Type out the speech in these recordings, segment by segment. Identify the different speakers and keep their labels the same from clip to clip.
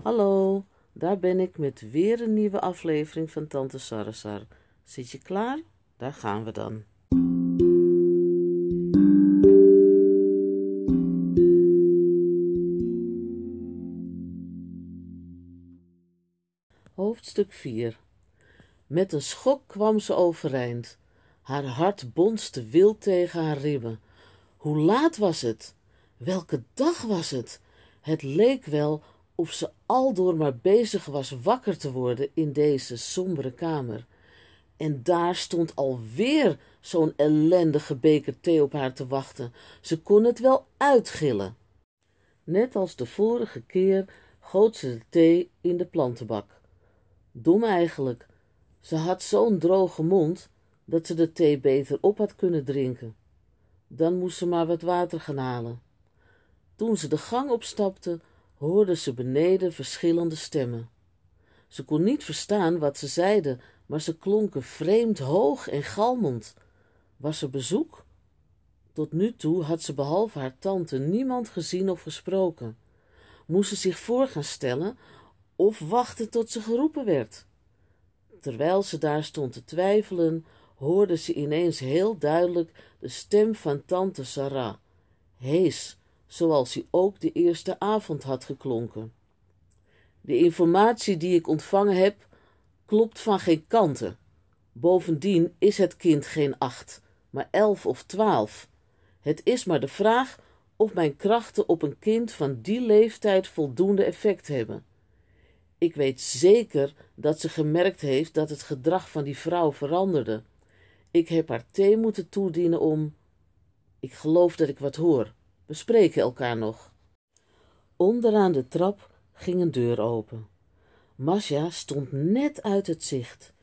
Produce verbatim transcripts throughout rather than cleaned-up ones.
Speaker 1: Hallo, daar ben ik met weer een nieuwe aflevering van Tante Sarasar. Zit je klaar? Daar gaan we dan. Hoofdstuk vier. Met een schok kwam ze overeind. Haar hart bonste wild tegen haar ribben. Hoe laat was het? Welke dag was het? Het leek wel of ze aldoor maar bezig was wakker te worden in deze sombere kamer. En daar stond alweer zo'n ellendige beker thee op haar te wachten. Ze kon het wel uitgillen. Net als de vorige keer goot ze de thee in de plantenbak. Dom eigenlijk. Ze had zo'n droge mond dat ze de thee beter op had kunnen drinken. Dan moest ze maar wat water gaan halen. Toen ze de gang opstapte, hoorde ze beneden verschillende stemmen. Ze kon niet verstaan wat ze zeiden, maar ze klonken vreemd hoog en galmend. Was er bezoek? Tot nu toe had ze behalve haar tante niemand gezien of gesproken. Moest ze zich voor gaan stellen of wachten tot ze geroepen werd? Terwijl ze daar stond te twijfelen, hoorde ze ineens heel duidelijk de stem van tante Sarah, hees, zoals hij ook de eerste avond had geklonken. De informatie die ik ontvangen heb, klopt van geen kanten. Bovendien is het kind geen acht, maar elf of twaalf. Het is maar de vraag of mijn krachten op een kind van die leeftijd voldoende effect hebben. Ik weet zeker dat ze gemerkt heeft dat het gedrag van die vrouw veranderde. Ik heb haar thee moeten toedienen om... Ik geloof dat ik wat hoor. We spreken elkaar nog. Onderaan de trap ging een deur open. Masja stond net uit het zicht.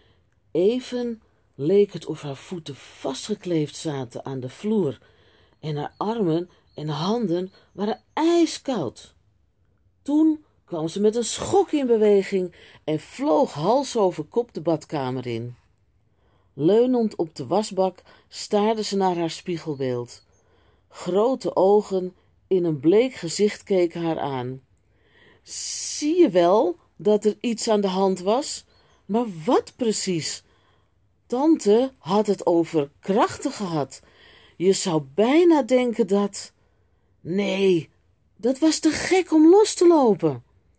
Speaker 1: Even leek het of haar voeten vastgekleefd zaten aan de vloer en haar armen en handen waren ijskoud. Toen kwam ze met een schok in beweging en vloog hals over kop de badkamer in. Leunend op de wasbak staarde ze naar haar spiegelbeeld. Grote ogen in een bleek gezicht keken haar aan. Zie je wel dat er iets aan de hand was? Maar wat precies? Tante had het over krachten gehad. Je zou bijna denken dat... Nee, dat was te gek om los te lopen.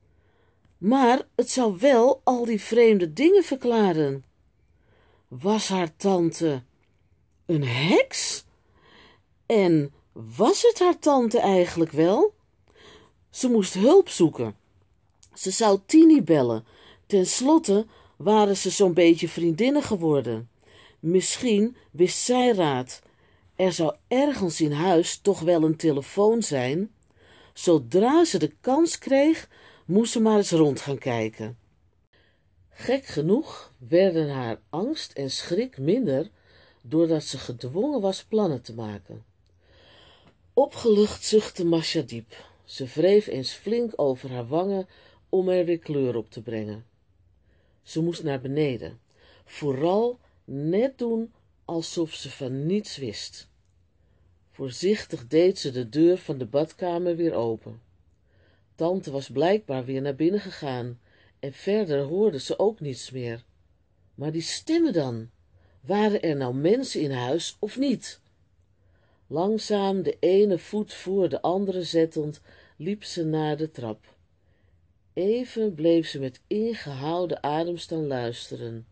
Speaker 1: Maar het zou wel al die vreemde dingen verklaren. Was haar tante een heks? En was het haar tante eigenlijk wel? Ze moest hulp zoeken. Ze zou Tini bellen. Ten slotte waren ze zo'n beetje vriendinnen geworden. Misschien wist zij raad. Er zou ergens in huis toch wel een telefoon zijn. Zodra ze de kans kreeg, moest ze maar eens rond gaan kijken. Gek genoeg werden haar angst en schrik minder, doordat ze gedwongen was plannen te maken. Opgelucht zuchtte Masja diep. Ze wreef eens flink over haar wangen om er weer kleur op te brengen. Ze moest naar beneden, vooral net doen alsof ze van niets wist. Voorzichtig deed ze de deur van de badkamer weer open. Tante was blijkbaar weer naar binnen gegaan en verder hoorde ze ook niets meer. Maar die stemmen dan? Waren er nou mensen in huis of niet? Langzaam de ene voet voor de andere zettend liep ze naar de trap. Even bleef ze met ingehouden adem staan luisteren.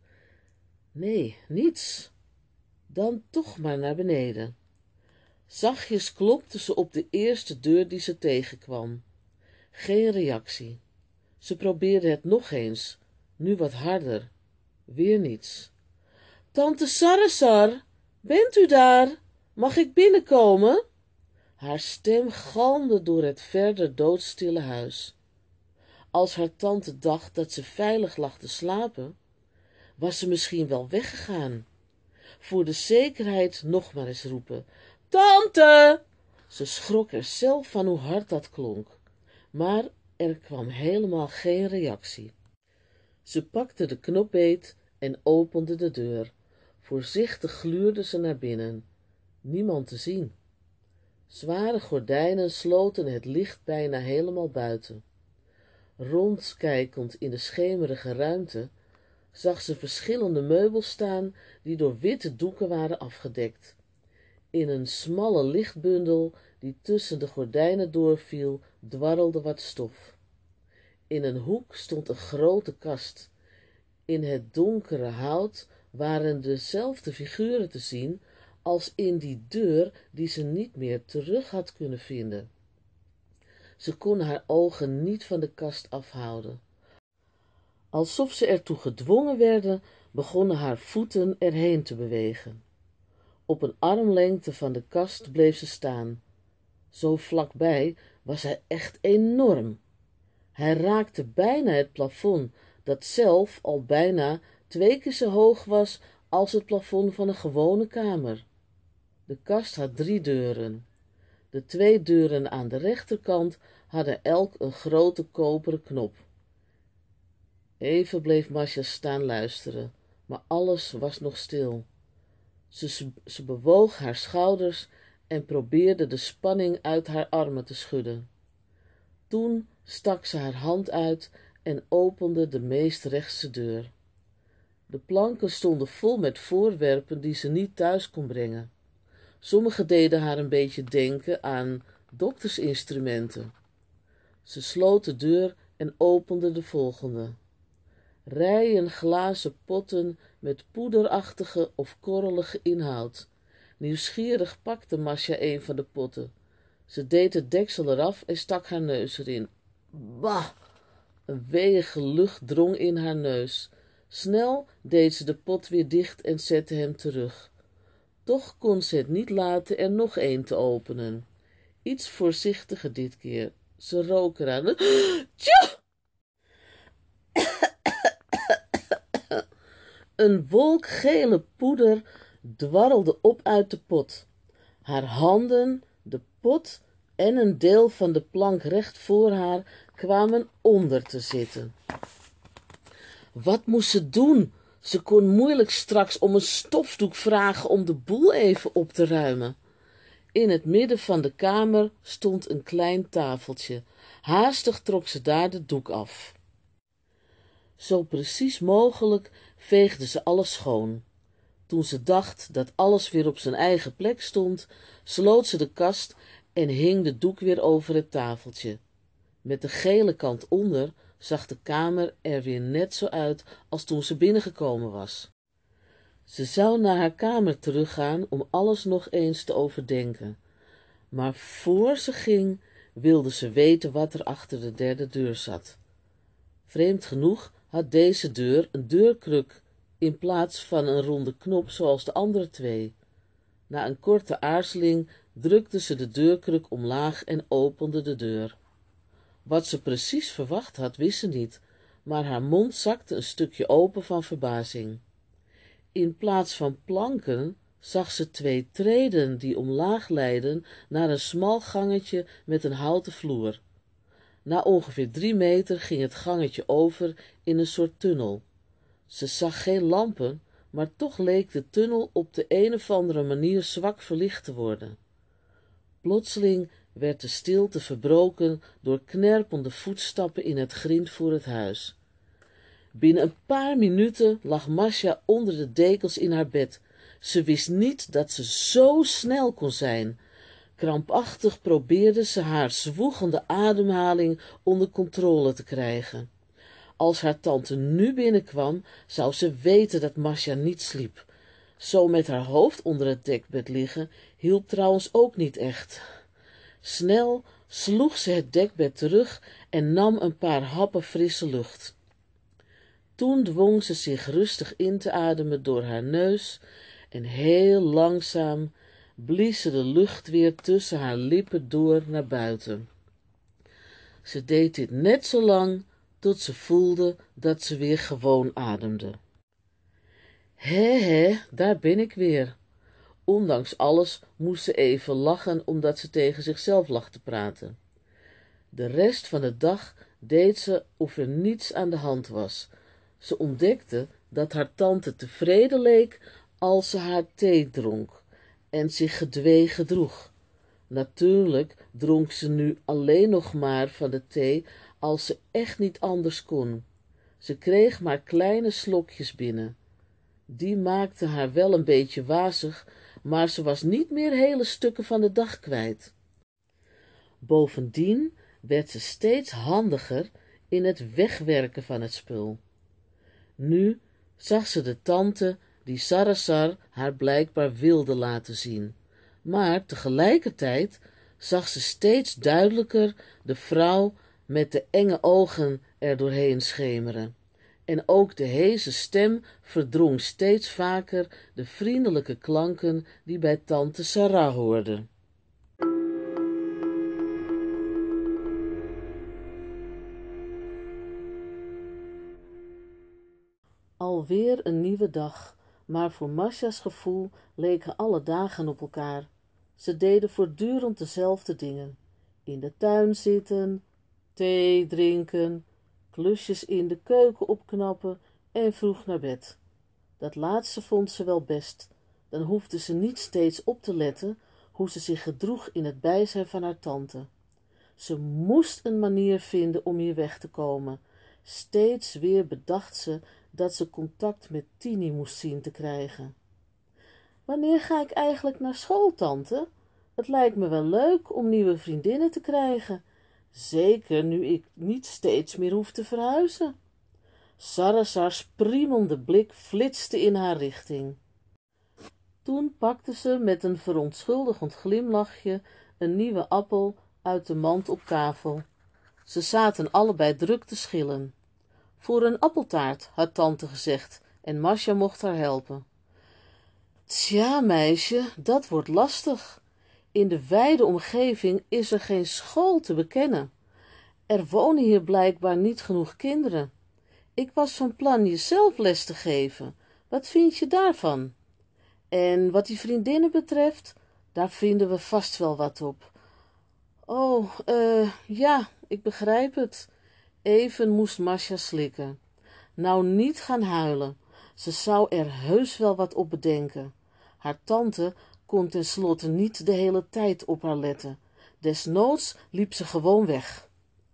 Speaker 1: Nee, niets. Dan toch maar naar beneden. Zachtjes klopte ze op de eerste deur die ze tegenkwam. Geen reactie. Ze probeerde het nog eens, nu wat harder. Weer niets. Tante Sarasar, bent u daar? Mag ik binnenkomen? Haar stem galmde door het verder doodstille huis. Als haar tante dacht dat ze veilig lag te slapen, was ze misschien wel weggegaan. Voor de zekerheid nog maar eens roepen. Tante! Ze schrok er zelf van hoe hard dat klonk. Maar er kwam helemaal geen reactie. Ze pakte de knopbeet en opende de deur. Voorzichtig gluurde ze naar binnen. Niemand te zien. Zware gordijnen sloten het licht bijna helemaal buiten. Rondkijkend in de schemerige ruimte zag ze verschillende meubels staan die door witte doeken waren afgedekt. In een smalle lichtbundel die tussen de gordijnen doorviel, dwarrelde wat stof. In een hoek stond een grote kast. In het donkere hout waren dezelfde figuren te zien als in die deur die ze niet meer terug had kunnen vinden. Ze kon haar ogen niet van de kast afhouden. Alsof ze ertoe gedwongen werden, begonnen haar voeten erheen te bewegen. Op een armlengte van de kast bleef ze staan. Zo vlakbij was hij echt enorm. Hij raakte bijna het plafond, dat zelf al bijna twee keer zo hoog was als het plafond van een gewone kamer. De kast had drie deuren. De twee deuren aan de rechterkant hadden elk een grote koperen knop. Even bleef Masja staan luisteren, maar alles was nog stil. Ze, ze bewoog haar schouders en probeerde de spanning uit haar armen te schudden. Toen stak ze haar hand uit en opende de meest rechtse deur. De planken stonden vol met voorwerpen die ze niet thuis kon brengen. Sommige deden haar een beetje denken aan doktersinstrumenten. Ze sloot de deur en opende de volgende. Rijen glazen potten met poederachtige of korrelige inhoud. Nieuwsgierig pakte Masja een van de potten. Ze deed het deksel eraf en stak haar neus erin. Bah! Een weeige lucht drong in haar neus. Snel deed ze de pot weer dicht en zette hem terug. Toch kon ze het niet laten er nog een te openen. Iets voorzichtiger dit keer. Ze rook eraan. Tja! Een wolk gele poeder dwarrelde op uit de pot. Haar handen, de pot en een deel van de plank recht voor haar kwamen onder te zitten. Wat moest ze doen? Ze kon moeilijk straks om een stofdoek vragen om de boel even op te ruimen. In het midden van de kamer stond een klein tafeltje. Haastig trok ze daar de doek af. Zo precies mogelijk veegde ze alles schoon. Toen ze dacht dat alles weer op zijn eigen plek stond, sloot ze de kast en hing de doek weer over het tafeltje. Met de gele kant onder zag de kamer er weer net zo uit als toen ze binnengekomen was. Ze zou naar haar kamer teruggaan om alles nog eens te overdenken. Maar voor ze ging, wilde ze weten wat er achter de derde deur zat. Vreemd genoeg had deze deur een deurkruk in plaats van een ronde knop zoals de andere twee. Na een korte aarzeling drukte ze de deurkruk omlaag en opende de deur. Wat ze precies verwacht had, wist ze niet, maar haar mond zakte een stukje open van verbazing. In plaats van planken zag ze twee treden die omlaag leidden naar een smal gangetje met een houten vloer. Na ongeveer drie meter ging het gangetje over in een soort tunnel. Ze zag geen lampen, maar toch leek de tunnel op de een of andere manier zwak verlicht te worden. Plotseling werd de stilte verbroken door knerpende voetstappen in het grind voor het huis. Binnen een paar minuten lag Masja onder de dekens in haar bed. Ze wist niet dat ze zo snel kon zijn. Krampachtig probeerde ze haar zwoegende ademhaling onder controle te krijgen. Als haar tante nu binnenkwam, zou ze weten dat Masja niet sliep. Zo met haar hoofd onder het dekbed liggen hielp trouwens ook niet echt. Snel sloeg ze het dekbed terug en nam een paar happen frisse lucht. Toen dwong ze zich rustig in te ademen door haar neus en heel langzaam blies ze de lucht weer tussen haar lippen door naar buiten. Ze deed dit net zo lang tot ze voelde dat ze weer gewoon ademde. Hé, hé, daar ben ik weer. Ondanks alles moest ze even lachen omdat ze tegen zichzelf lag te praten. De rest van de dag deed ze of er niets aan de hand was. Ze ontdekte dat haar tante tevreden leek als ze haar thee dronk en zich gedwee gedroeg. Natuurlijk dronk ze nu alleen nog maar van de thee als ze echt niet anders kon. Ze kreeg maar kleine slokjes binnen. Die maakten haar wel een beetje wazig, maar ze was niet meer hele stukken van de dag kwijt. Bovendien werd ze steeds handiger in het wegwerken van het spul. Nu zag ze de tante die Sarasar haar blijkbaar wilde laten zien, maar tegelijkertijd zag ze steeds duidelijker de vrouw met de enge ogen er doorheen schemeren. En ook de heese stem verdrong steeds vaker de vriendelijke klanken die bij tante Sarah hoorden. Alweer een nieuwe dag, maar voor Masja's gevoel leken alle dagen op elkaar. Ze deden voortdurend dezelfde dingen. In de tuin zitten, thee drinken, klusjes in de keuken opknappen en vroeg naar bed. Dat laatste vond ze wel best. Dan hoefde ze niet steeds op te letten hoe ze zich gedroeg in het bijzijn van haar tante. Ze moest een manier vinden om hier weg te komen. Steeds weer bedacht ze dat ze contact met Tini moest zien te krijgen. Wanneer ga ik eigenlijk naar school, tante? Het lijkt me wel leuk om nieuwe vriendinnen te krijgen. Zeker nu ik niet steeds meer hoef te verhuizen. Sarasar's priemelende blik flitste in haar richting. Toen pakte ze met een verontschuldigend glimlachje een nieuwe appel uit de mand op tafel. Ze zaten allebei druk te schillen. Voor een appeltaart, had tante gezegd, en Masja mocht haar helpen. Tja, meisje, dat wordt lastig. In de wijde omgeving is er geen school te bekennen. Er wonen hier blijkbaar niet genoeg kinderen. Ik was van plan je zelf les te geven. Wat vind je daarvan? En wat die vriendinnen betreft, daar vinden we vast wel wat op. Oh, uh, ja, ik begrijp het. Even moest Masja slikken. Nou, niet gaan huilen. Ze zou er heus wel wat op bedenken. Haar tante kon tenslotte niet de hele tijd op haar letten. Desnoods liep ze gewoon weg.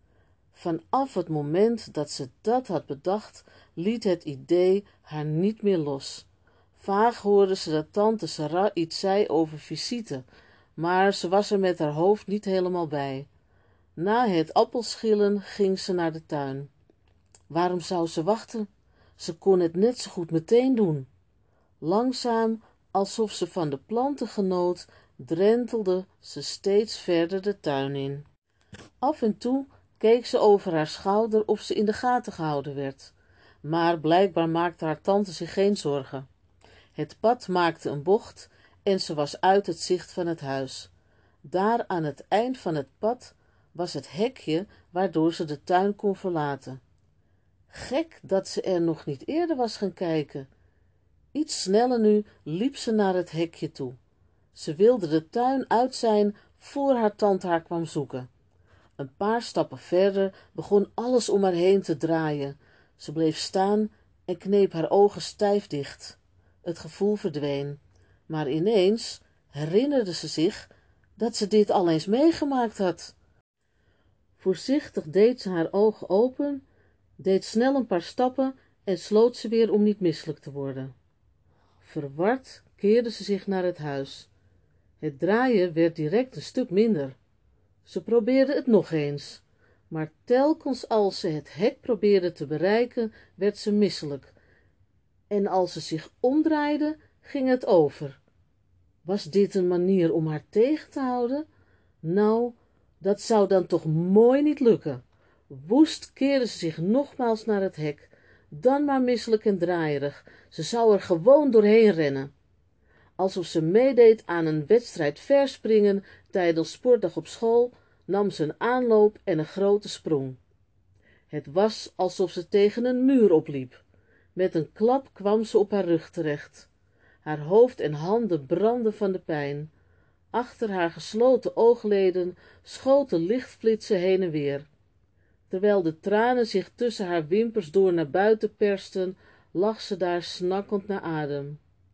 Speaker 1: Vanaf het moment dat ze dat had bedacht, liet het idee haar niet meer los. Vaag hoorde ze dat tante Sarah iets zei over visite, maar ze was er met haar hoofd niet helemaal bij. Na het appelschillen ging ze naar de tuin. Waarom zou ze wachten? Ze kon het net zo goed meteen doen. Langzaam, alsof ze van de planten genoot, drentelde ze steeds verder de tuin in. Af en toe keek ze over haar schouder of ze in de gaten gehouden werd. Maar blijkbaar maakte haar tante zich geen zorgen. Het pad maakte een bocht en ze was uit het zicht van het huis. Daar aan het eind van het pad was het hekje waardoor ze de tuin kon verlaten. Gek dat ze er nog niet eerder was gaan kijken. Iets sneller nu liep ze naar het hekje toe. Ze wilde de tuin uit zijn voor haar tante haar kwam zoeken. Een paar stappen verder begon alles om haar heen te draaien. Ze bleef staan en kneep haar ogen stijf dicht. Het gevoel verdween, maar ineens herinnerde ze zich dat ze dit al eens meegemaakt had. Voorzichtig deed ze haar ogen open, deed snel een paar stappen en sloot ze weer om niet misselijk te worden. Verward keerde ze zich naar het huis. Het draaien werd direct een stuk minder. Ze probeerde het nog eens, maar telkens als ze het hek probeerde te bereiken, werd ze misselijk. En als ze zich omdraaide, ging het over. Was dit een manier om haar tegen te houden? Nou, dat zou dan toch mooi niet lukken. Woest keerde ze zich nogmaals naar het hek, dan maar misselijk en draaierig. Ze zou er gewoon doorheen rennen. Alsof ze meedeed aan een wedstrijd verspringen tijdens sportdag op school, nam ze een aanloop en een grote sprong. Het was alsof ze tegen een muur opliep. Met een klap kwam ze op haar rug terecht. Haar hoofd en handen brandden van de pijn. Achter haar gesloten oogleden schoten lichtflitsen heen en weer. Terwijl de tranen zich tussen haar wimpers door naar buiten persten, lag ze daar snakkend naar adem.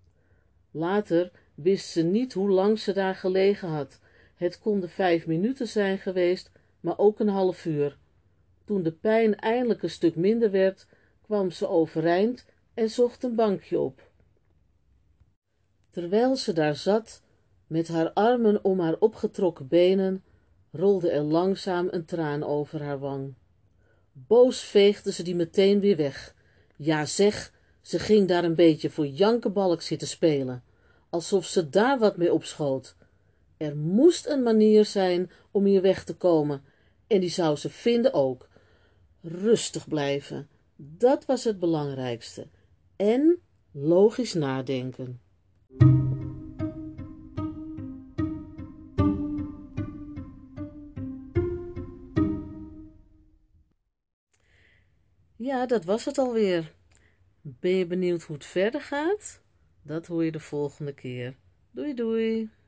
Speaker 1: Later wist ze niet hoe lang ze daar gelegen had. Het konden vijf minuten zijn geweest, maar ook een half uur. Toen de pijn eindelijk een stuk minder werd, kwam ze overeind en zocht een bankje op. Terwijl ze daar zat, met haar armen om haar opgetrokken benen, rolde er langzaam een traan over haar wang. Boos veegde ze die meteen weer weg. Ja zeg, ze ging daar een beetje voor jankebalk zitten spelen, alsof ze daar wat mee opschoot. Er moest een manier zijn om hier weg te komen, en die zou ze vinden ook. Rustig blijven, dat was het belangrijkste. En logisch nadenken. Ja, dat was het alweer. Ben je benieuwd hoe het verder gaat? Dat hoor je de volgende keer. Doei doei!